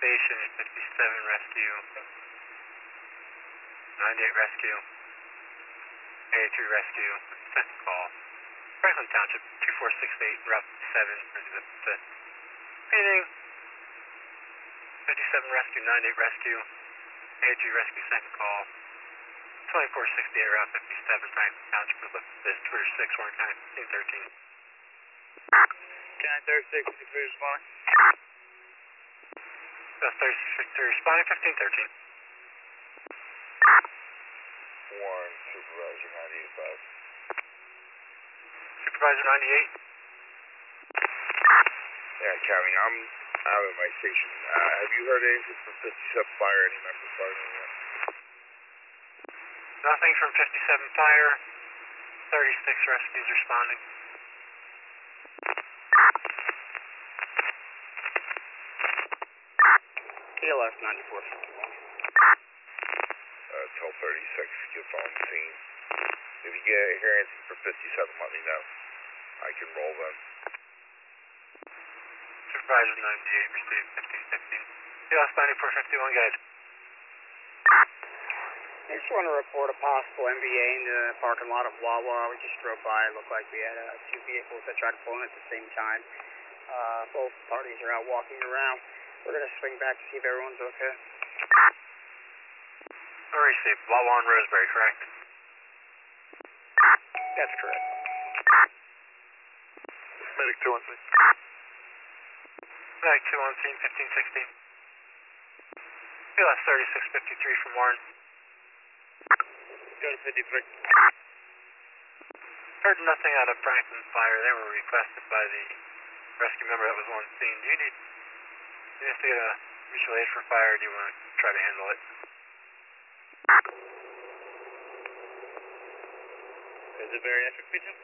station, 57 rescue, 98 rescue, 83 rescue, second call. Franklin Township, 2468, Route 7, the meeting, 57 rescue, 98 rescue, 83 rescue, second call, 2468, Route 57, Franklin Township, this Twitter 6, Warren County, 1513. County 36, 63 responding. That's 36, responding, 1513. Warren, Supervisor 98.5. Supervisor 98. Yeah, County, I'm out of my station. Have you heard anything from 57 Fire, any member of Fire? Nothing from 57 Fire, 36 rescues responding. TLS 9451. Tell 36, get on scene. If you hear anything from 57, let me know. I can roll them. Supervisor 98, received 1515. TLS 9451, guys. I just want to report a possible MVA in the parking lot of Wawa. We just drove by. It looked like we had two vehicles that tried to pull in at the same time. Both parties are out walking around. We're going to swing back to see if everyone's okay. Received. Wawa and Roseberry, correct? That's correct. Medic 2 on scene. Medic 2 on scene, 1516. TLS 3653 from Warren. Go to 53. Heard nothing out of Franklin Fire. They were requested by the rescue member that was on scene. Do you need us to get a mutual aid for fire, or do you want to try to handle it? Is it bariatric region?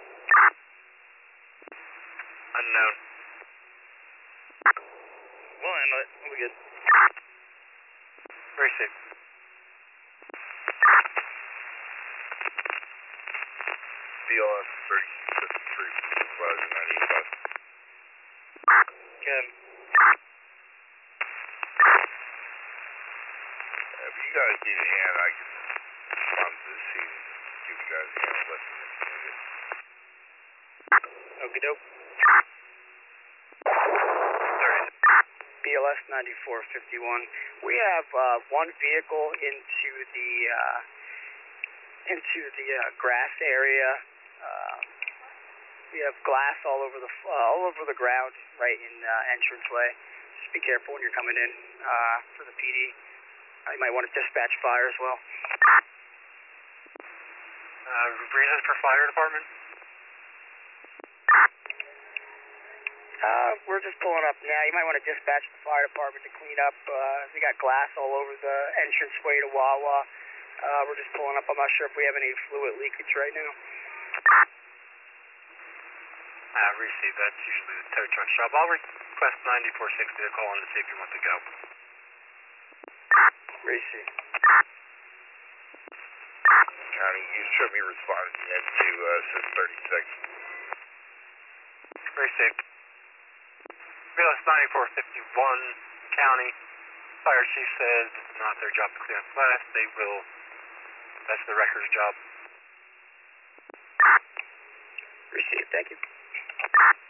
Unknown. We'll handle it. We'll be good. Very safe. BLS 3653, Supervisor 98.5. Good. If you guys need a hand, I can respond to this scene and give you guys a hand and let you know. Okie doke. 30. BLS 9451. We have one vehicle into the grass area. We have glass all over the ground, right in entranceway. Just be careful when you're coming in for the PD. You might want to dispatch fire as well. Reason for fire department? We're just pulling up now. You might want to dispatch the fire department to clean up. We got glass all over the entranceway to Wawa. We're just pulling up. I'm not sure if we have any fluid leakage right now. Received. That's usually the tow truck shop. I'll request 9460 to call in to see if you want to go. Receive. County, you should be responding again to SIS 36. Very safe. BLS 9451, County. Fire chief says it's not their job to clean up glass. They will. That's the records job. Receive. Thank you.